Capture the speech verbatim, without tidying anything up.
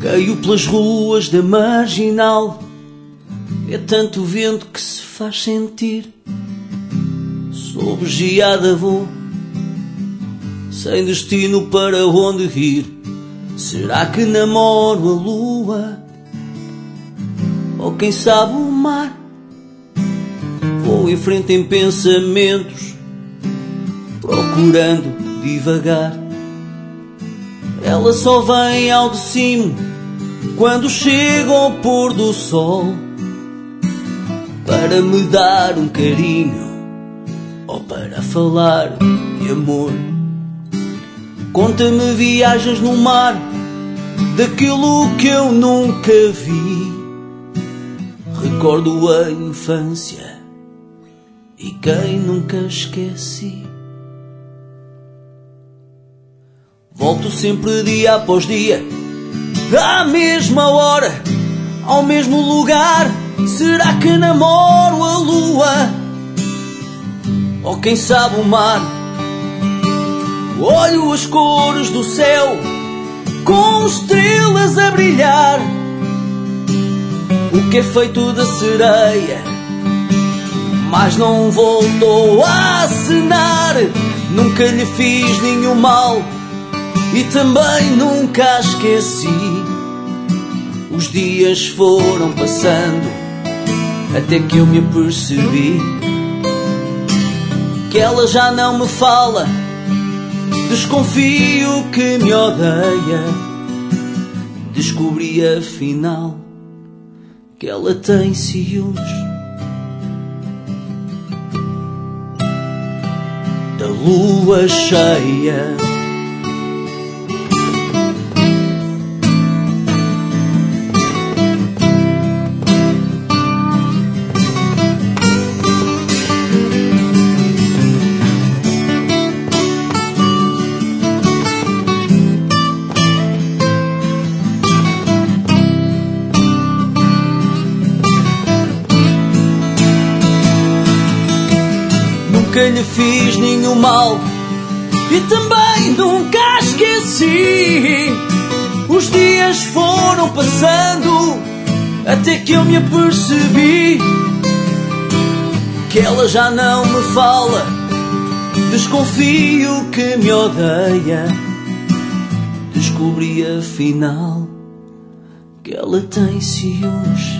Vagueio pelas ruas da Marginal. É tanto vento que se faz sentir. Sob geada vou, sem destino para onde ir. Será que namoro a lua? Ou quem sabe o mar? Vou em frente em pensamentos, procurando divagar. Ela só vem ao de cimo quando chega ao pôr do sol, para me dar um carinho ou para falar de amor. Conta-me viagens no mar, daquilo que eu nunca vi. Recordo a infância e quem nunca esqueci. Volto sempre dia após dia, à mesma hora, ao mesmo lugar. Será que namoro a lua? Ou quem sabe o mar? Olho as cores do céu com estrelas a brilhar. O que é feito da sereia, mas não voltou a acenar. Nunca lhe fiz nenhum mal e também nunca a esqueci. Os dias foram passando até que eu me apercebi que ela já não me fala. Desconfio que me odeia. Descobri afinal que ela tem ciúmes da lua cheia. Nunca lhe fiz nenhum mal e também nunca a esqueci. Os dias foram passando até que eu me apercebi que ela já não me fala. Desconfio que me odeia. Descobri afinal que ela tem ciúmes